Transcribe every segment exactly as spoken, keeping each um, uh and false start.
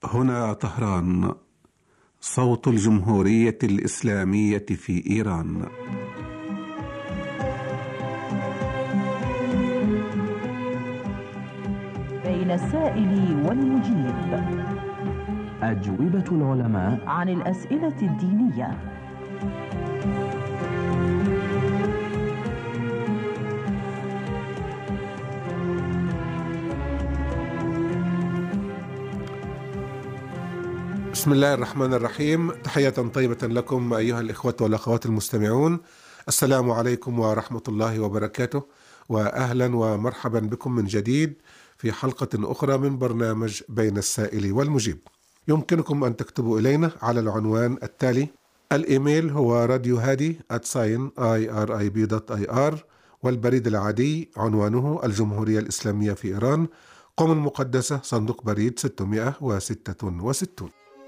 هنا طهران، صوت الجمهورية الإسلامية في إيران. بين السائل والمجيب، أجوبة العلماء عن الأسئلة الدينية. بسم الله الرحمن الرحيم. تحية طيبة لكم أيها الإخوة والأخوات المستمعون. السلام عليكم ورحمة الله وبركاته، وأهلا ومرحبا بكم من جديد في حلقة أخرى من برنامج بين السائل والمجيب. يمكنكم أن تكتبوا إلينا على العنوان التالي: الإيميل هو راديو هادي آت ساين آي آر آي بي دوت آي آر، والبريد العادي عنوانه الجمهورية الإسلامية في إيران، قم المقدسة، صندوق بريد ستمائة وستة وستين.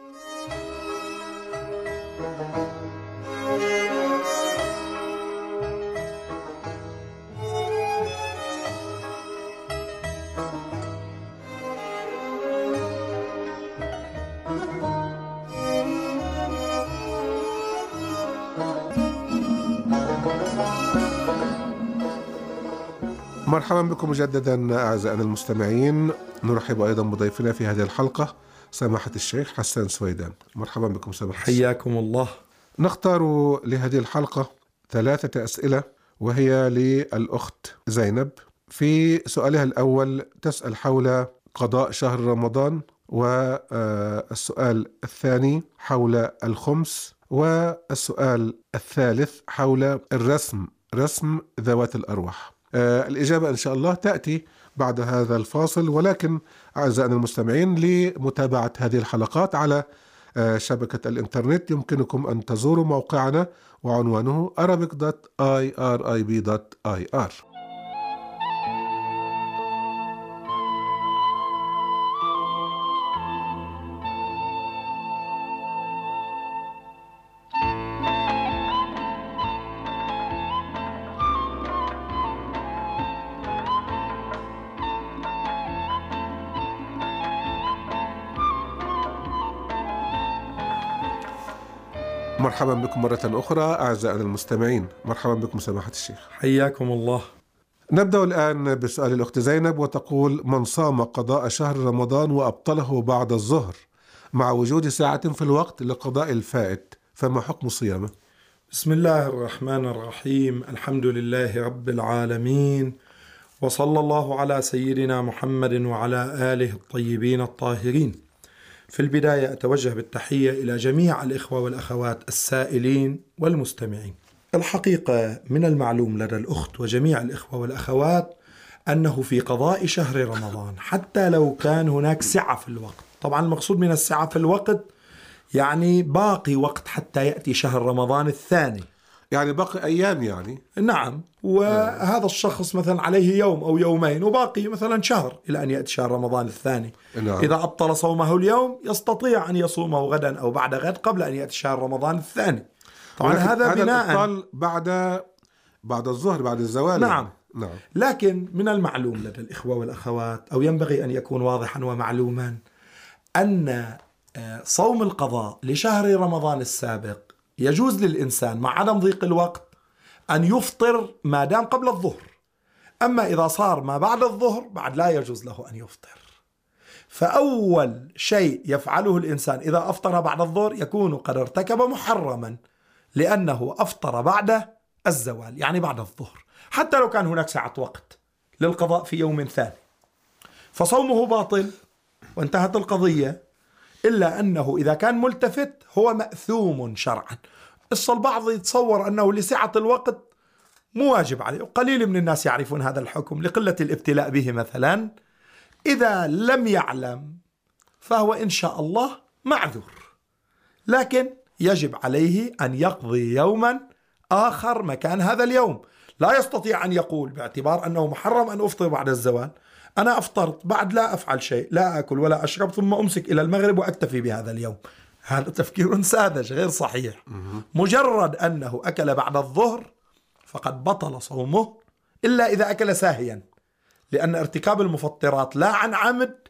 مرحبا بكم مجددا أعزائنا المستمعين. نرحب أيضا بضيفنا في هذه الحلقة سماحة الشيخ حسان سويدان. مرحبا بكم سماحة الشيخ. حياكم الله. نختار لهذه الحلقة ثلاثة أسئلة، وهي للأخت زينب. في سؤالها الأول تسأل حول قضاء شهر رمضان، والسؤال الثاني حول الخمس، والسؤال الثالث حول الرسم، رسم ذوات الأرواح. الإجابة إن شاء الله تأتي بعد هذا الفاصل، ولكن أعزائنا المستمعين لمتابعة هذه الحلقات على شبكة الإنترنت يمكنكم أن تزوروا موقعنا وعنوانه arabic دوت آي آر آي بي دوت آي آر. مرحبا بكم مرة أخرى أعزائنا المستمعين. مرحبا بكم سماحة الشيخ. حياكم الله. نبدأ الآن بسؤال الأخت زينب، وتقول: من صام قضاء شهر رمضان وأبطله بعد الظهر مع وجود ساعة في الوقت لقضاء الفائت، فما حكم صيامه؟ بسم الله الرحمن الرحيم. الحمد لله رب العالمين، وصلى الله على سيدنا محمد وعلى آله الطيبين الطاهرين. في البداية أتوجه بالتحية إلى جميع الإخوة والأخوات السائلين والمستمعين. الحقيقة من المعلوم لدى الأخت وجميع الإخوة والأخوات أنه في قضاء شهر رمضان، حتى لو كان هناك سعة في الوقت، طبعا المقصود من السعة في الوقت يعني باقي وقت حتى يأتي شهر رمضان الثاني، يعني باقي أيام يعني. نعم. وهذا الشخص مثلا عليه يوم أو يومين وباقي مثلا شهر إلى أن يأتي شهر رمضان الثاني. نعم. إذا أبطل صومه اليوم يستطيع أن يصومه غدا أو بعد غد قبل أن يأتي شهر رمضان الثاني. طبعا هذا بناء بعد بعد الظهر، بعد الزوال. نعم. نعم. لكن من المعلوم لدى الإخوة والأخوات، أو ينبغي أن يكون واضحا ومعلوما، أن صوم القضاء لشهر رمضان السابق يجوز للإنسان مع عدم ضيق الوقت أن يفطر ما دام قبل الظهر. أما إذا صار ما بعد الظهر بعد لا يجوز له أن يفطر. فأول شيء يفعله الإنسان إذا أفطر بعد الظهر يكون قد ارتكب محرما، لأنه أفطر بعد الزوال يعني بعد الظهر، حتى لو كان هناك ساعة وقت للقضاء في يوم ثاني، فصومه باطل وانتهت القضية. إلا أنه إذا كان ملتفت هو مأثوم شرعا. البعض يتصور أنه لسعة الوقت مو واجب عليه، وقليل من الناس يعرفون هذا الحكم لقلة الابتلاء به مثلا. إذا لم يعلم فهو إن شاء الله معذور، لكن يجب عليه أن يقضي يوما آخر مكان هذا اليوم. لا يستطيع أن يقول باعتبار أنه محرم أن أفطر بعد الزوال، أنا أفطرت بعد لا أفعل شيء، لا أكل ولا أشرب، ثم أمسك إلى المغرب وأكتفي بهذا اليوم. هذا تفكير ساذج غير صحيح. مجرد أنه أكل بعد الظهر فقد بطل صومه، إلا إذا أكل ساهيا، لأن ارتكاب المفطرات لا عن عمد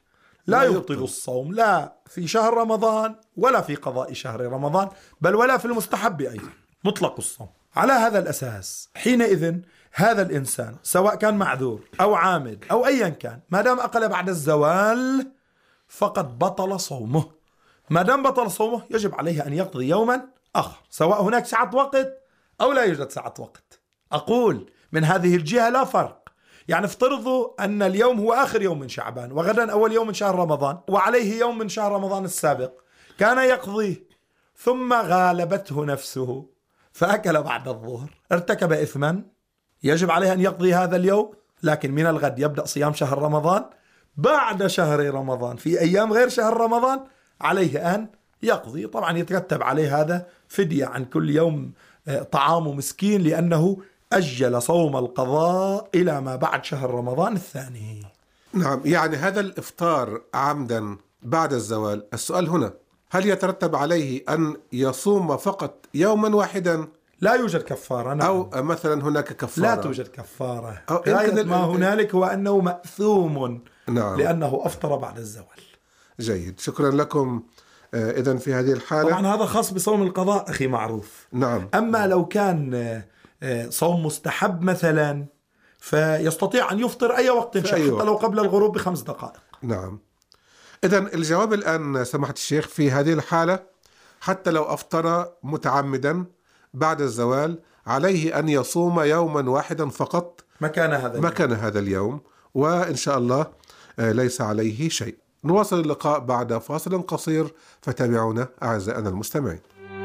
لا, لا يبطل يبطل. الصوم لا في شهر رمضان ولا في قضاء شهر رمضان، بل ولا في المستحب أيضا، مطلق الصوم. على هذا الأساس حينئذ هذا الإنسان سواء كان معذور أو عامد أو أيا كان، ما دام أقل بعد الزوال فقد بطل صومه. ما دام بطل صومه يجب عليه أن يقضي يوما آخر، سواء هناك سعة وقت أو لا يوجد سعة وقت. أقول من هذه الجهة لا فرق. يعني افترضوا أن اليوم هو آخر يوم من شعبان وغدا أول يوم من شهر رمضان وعليه يوم من شهر رمضان السابق، كان يقضيه ثم غالبته نفسه فأكل بعد الظهر، ارتكب إثما، يجب عليه أن يقضي هذا اليوم، لكن من الغد يبدأ صيام شهر رمضان. بعد شهر رمضان في أيام غير شهر رمضان عليه أن يقضي. طبعا يترتب عليه هذا فدية عن كل يوم طعام مسكين، لأنه أجل صوم القضاء إلى ما بعد شهر رمضان الثاني. نعم، يعني هذا الإفطار عمدا بعد الزوال، السؤال هنا هل يترتب عليه أن يصوم فقط يوما واحدا؟ لا يوجد كفارة. نعم. أو مثلا هناك كفارة؟ لا توجد كفارة. غاية ما هنالك هو أنه مأثوم. نعم. لأنه أفطر بعد الزوال. جيد، شكرا لكم. إذن في هذه الحالة طبعا هذا خاص بصوم القضاء أخي معروف. نعم. أما لو كان صوم مستحب مثلا فيستطيع أن يفطر أي وقت شاء، أي حتى وقت. لو قبل الغروب بخمس دقائق. نعم. إذن الجواب الآن سماحة الشيخ في هذه الحالة حتى لو أفطر متعمدا بعد الزوال عليه أن يصوم يوما واحدا فقط مكان هذا مكان هذا اليوم، وإن شاء الله ليس عليه شيء. نواصل اللقاء بعد فاصل قصير، فتابعونا أعزائنا المستمعين.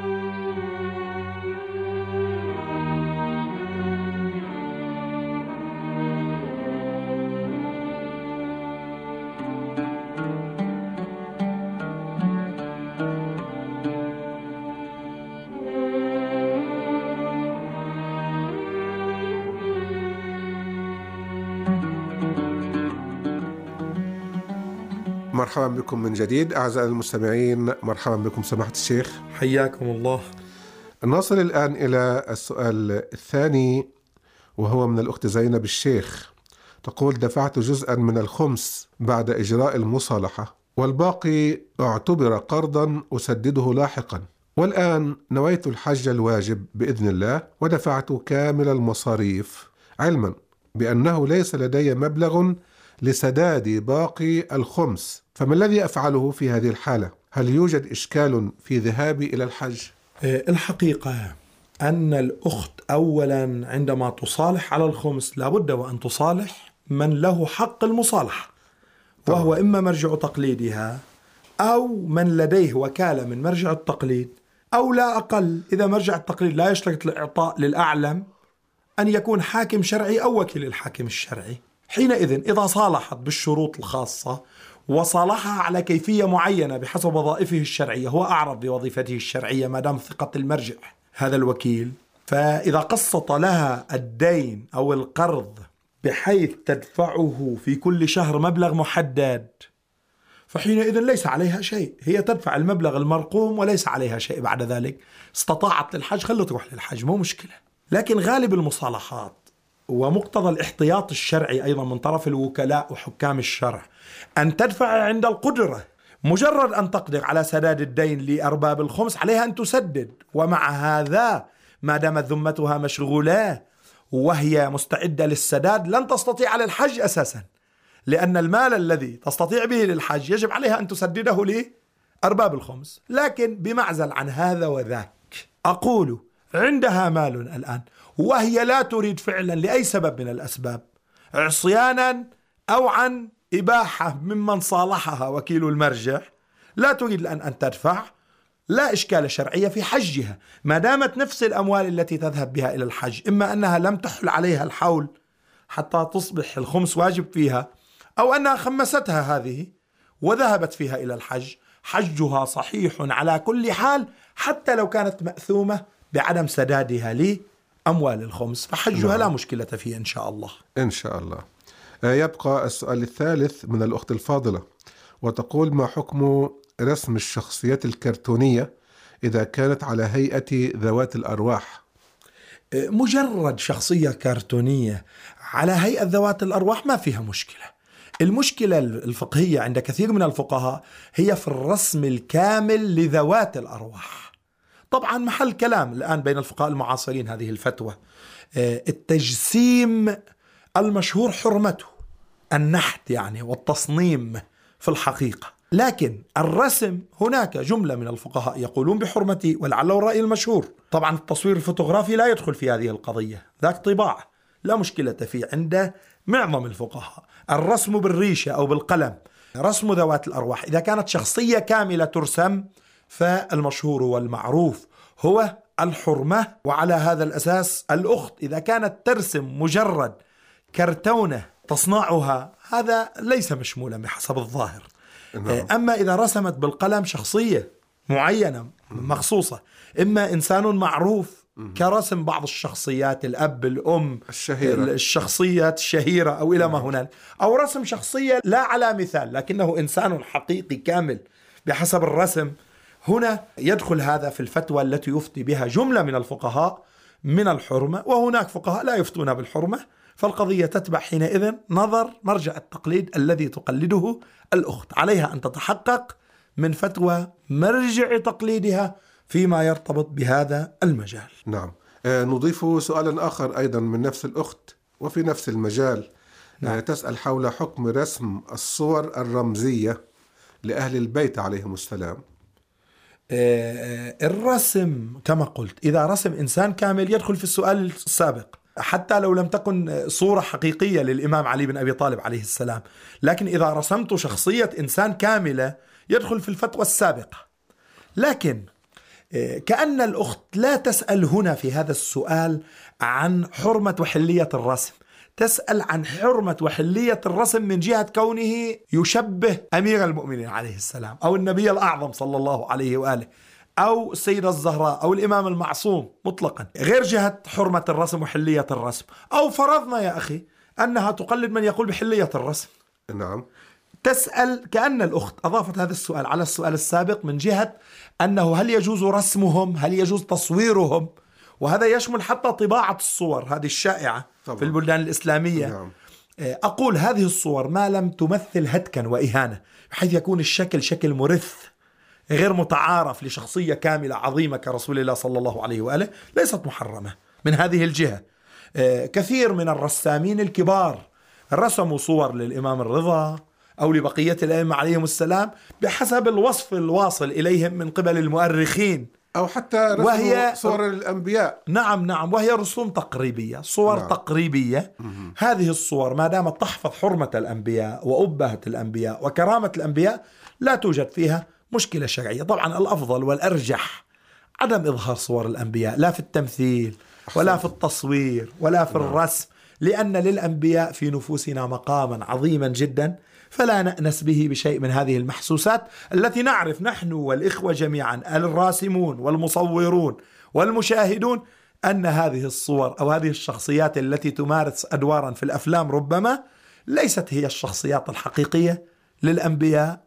مرحبا بكم من جديد أعزائي المستمعين، مرحبا بكم سماحة الشيخ، حياكم الله. نصل الآن إلى السؤال الثاني، وهو من الأخت زينب الشيخ، تقول: دفعت جزءا من الخمس بعد إجراء المصالحة والباقي اعتبر قرضا أسدده لاحقا، والآن نويت الحج الواجب بإذن الله ودفعت كامل المصاريف، علما بأنه ليس لدي مبلغ لسداد باقي الخمس، فما الذي أفعله في هذه الحالة؟ هل يوجد إشكال في ذهابي إلى الحج؟ الحقيقة أن الأخت أولا عندما تصالح على الخمس لابد وأن تصالح من له حق المصالحة، وهو إما مرجع تقليدها أو من لديه وكالة من مرجع التقليد، أو لا أقل إذا مرجع التقليد لا يشترط الإعطاء للأعلم أن يكون حاكم شرعي أو وكيل الحاكم الشرعي. حينئذ إذا صالحت بالشروط الخاصة وصالحها على كيفية معينة بحسب وظائفه الشرعية، هو أعرف بوظيفته الشرعية ما دام ثقة المرجع هذا الوكيل، فإذا قسط لها الدين أو القرض بحيث تدفعه في كل شهر مبلغ محدد، فحينئذ ليس عليها شيء، هي تدفع المبلغ المرقوم وليس عليها شيء بعد ذلك. استطاعت للحج خلوا تروح للحج، مو مشكلة. لكن غالب المصالحات ومقتضى الاحتياط الشرعي أيضا من طرف الوكلاء وحكام الشرع أن تدفع عند القدرة. مجرد أن تقدر على سداد الدين لأرباب الخمس عليها أن تسدد، ومع هذا ما دامت ذمتها مشغولة وهي مستعدة للسداد لن تستطيع على الحج أساسا، لأن المال الذي تستطيع به للحج يجب عليها أن تسدده لأرباب الخمس. لكن بمعزل عن هذا وذاك، أقول عندها مال الآن وهي لا تريد فعلا لأي سبب من الأسباب، عصيانا أو عن إباحة ممن صالحها وكيل المرجع، لا تريد الآن أن تدفع، لا إشكال شرعية في حجها ما دامت نفس الأموال التي تذهب بها إلى الحج، إما أنها لم تحل عليها الحول حتى تصبح الخمس واجب فيها، أو أنها خمستها هذه وذهبت فيها إلى الحج، حجها صحيح على كل حال حتى لو كانت مأثومة بعدم سدادها لأموال الخمس، فحجها لا مشكلة فيه إن شاء الله. إن شاء الله. يبقى السؤال الثالث من الأخت الفاضلة، وتقول: ما حكم رسم الشخصيات الكرتونية إذا كانت على هيئة ذوات الأرواح؟ مجرد شخصية كرتونية على هيئة ذوات الأرواح ما فيها مشكلة، المشكلة الفقهية عند كثير من الفقهاء هي في الرسم الكامل لذوات الأرواح. طبعا محل كلام الآن بين الفقهاء المعاصرين هذه الفتوى. التجسيم المشهور حرمته، النحت يعني والتصنيم في الحقيقة، لكن الرسم هناك جملة من الفقهاء يقولون بحرمته، ولعله الرأي المشهور. طبعا التصوير الفوتوغرافي لا يدخل في هذه القضية، ذاك طباعة لا مشكلة فيه عند معظم الفقهاء. الرسم بالريشة أو بالقلم، رسم ذوات الأرواح، إذا كانت شخصية كاملة ترسم فالمشهور والمعروف هو الحرمة. وعلى هذا الأساس الأخت إذا كانت ترسم مجرد كرتونة تصنعها هذا ليس مشمولا بحسب الظاهر. نعم. أما إذا رسمت بالقلم شخصية معينة مخصوصة، إما إنسان معروف كرسم بعض الشخصيات، الأب الأم الشهيرة، الشخصيات الشهيرة أو إلى ما هنالك، أو رسم شخصية لا على مثال لكنه إنسان حقيقي كامل بحسب الرسم، هنا يدخل هذا في الفتوى التي يفتي بها جملة من الفقهاء من الحرمة، وهناك فقهاء لا يفتون بالحرمة. فالقضية تتبع حينئذ نظر مرجع التقليد الذي تقلده الأخت، عليها أن تتحقق من فتوى مرجع تقليدها فيما يرتبط بهذا المجال. نعم. آه نضيف سؤالا آخر أيضا من نفس الأخت وفي نفس المجال. نعم. آه تسأل حول حكم رسم الصور الرمزية لأهل البيت عليهم السلام. آه الرسم كما قلت إذا رسم إنسان كامل يدخل في السؤال السابق، حتى لو لم تكن صورة حقيقية للإمام علي بن أبي طالب عليه السلام، لكن إذا رسمت شخصية إنسان كاملة يدخل في الفتوى السابقة. لكن كأن الأخت لا تسأل هنا في هذا السؤال عن حرمة وحلية الرسم، تسأل عن حرمة وحلية الرسم من جهة كونه يشبه أمير المؤمنين عليه السلام أو النبي الأعظم صلى الله عليه وآله أو السيدة الزهراء أو الإمام المعصوم مطلقا، غير جهة حرمة الرسم وحلية الرسم. أو فرضنا يا أخي أنها تقلد من يقول بحلية الرسم. نعم. تسأل كأن الأخت أضافت هذا السؤال على السؤال السابق من جهة أنه هل يجوز رسمهم، هل يجوز تصويرهم، وهذا يشمل حتى طباعة الصور هذه الشائعة طبعا في البلدان الإسلامية. نعم. أقول هذه الصور ما لم تمثل هتكا وإهانة بحيث يكون الشكل شكل مرث غير متعارف لشخصية كاملة عظيمة كرسول الله صلى الله عليه وآله ليست محرمة من هذه الجهة. كثير من الرسامين الكبار رسموا صور للإمام الرضا أو لبقية الأئمة عليهم السلام بحسب الوصف الواصل إليهم من قبل المؤرخين، أو حتى رسموا صور الأنبياء. نعم نعم وهي رسوم تقريبية، صور نعم. تقريبية. م- هذه الصور ما دامت تحفظ حرمة الأنبياء وأبهة الأنبياء وكرامة الأنبياء لا توجد فيها مشكلة شرعية. طبعا الأفضل والأرجح عدم إظهار صور الأنبياء لا في التمثيل ولا في التصوير ولا في الرسم، لأن للأنبياء في نفوسنا مقاما عظيما جدا، فلا نأنس به بشيء من هذه المحسوسات التي نعرف نحن والإخوة جميعا الراسمون والمصورون والمشاهدون أن هذه الصور أو هذه الشخصيات التي تمارس أدوارا في الأفلام ربما ليست هي الشخصيات الحقيقية للأنبياء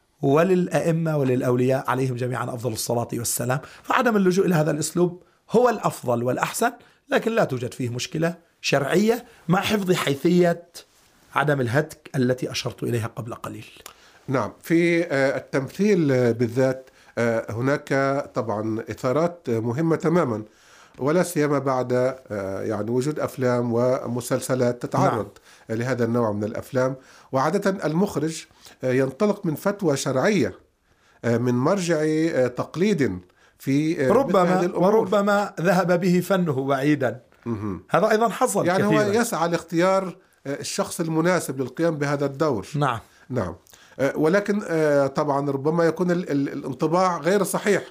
وللأئمة وللأولياء عليهم جميعا أفضل الصلاة والسلام. فعدم اللجوء إلى هذا الأسلوب هو الأفضل والأحسن، لكن لا توجد فيه مشكلة شرعية مع حفظ حيثية عدم الهتك التي أشرت إليها قبل قليل. نعم. في التمثيل بالذات هناك طبعا إثارات مهمة تماما، ولا سيما بعد يعني وجود أفلام ومسلسلات تتعرض نعم. لهذا النوع من الأفلام، وعادة المخرج ينطلق من فتوى شرعية من مرجع تقليد في ربما وربما ذهب به فنه بعيدا. م- هذا أيضا حصل يعني كثيرا. هو يسعى لاختيار الشخص المناسب للقيام بهذا الدور. نعم نعم. ولكن طبعا ربما يكون الانطباع غير صحيح،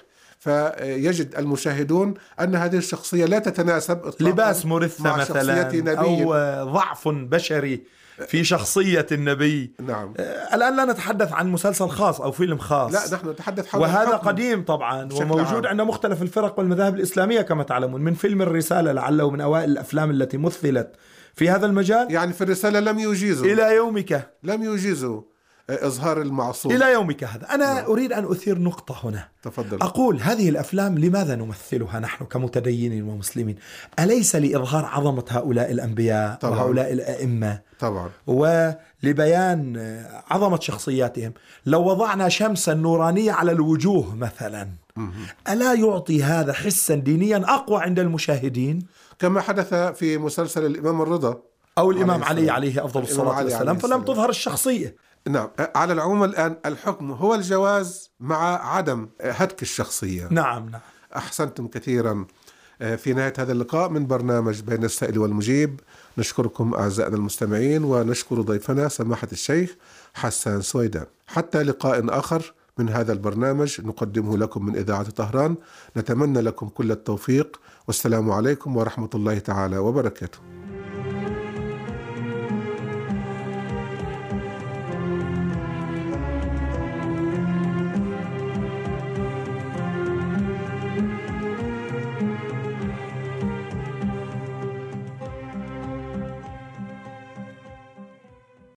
فيجد المشاهدون أن هذه الشخصية لا تتناسب لباس مرثة مثلا أو ضعف بشري في شخصية النبي. نعم. الآن لا نتحدث عن مسلسل خاص أو فيلم خاص، لا نحن نتحدث حول وهذا قديم طبعا وموجود عند مختلف الفرق والمذاهب الإسلامية كما تعلمون، من فيلم الرسالة لعله من أوائل الأفلام التي مثلت في هذا المجال. يعني في الرسالة لم يجيزوا إلى يومك لم يجيزوا إظهار المعصوم إلى يومك هذا. أنا نعم. أريد أن أثير نقطة هنا. تفضل. أقول هذه الأفلام لماذا نمثلها نحن كمتدينين ومسلمين؟ أليس لإظهار عظمة هؤلاء الأنبياء طبعا. وهؤلاء الأئمة طبعا، ولبيان عظمة شخصياتهم؟ لو وضعنا شمسا نورانية على الوجوه مثلا، ألا يعطي هذا حسا دينيا أقوى عند المشاهدين؟ كما حدث في مسلسل الإمام الرضا أو الإمام علي عليه أفضل الصلاة والسلام، فلم تظهر الشخصية. نعم. على العموم الآن الحكم هو الجواز مع عدم هتك الشخصية. نعم نعم. أحسنتم كثيرا. في نهاية هذا اللقاء من برنامج بين السائل والمجيب، نشكركم أعزائنا المستمعين، ونشكر ضيفنا سماحة الشيخ حسان سويدان. حتى لقاء آخر من هذا البرنامج نقدمه لكم من إذاعة طهران، نتمنى لكم كل التوفيق، والسلام عليكم ورحمة الله تعالى وبركاته.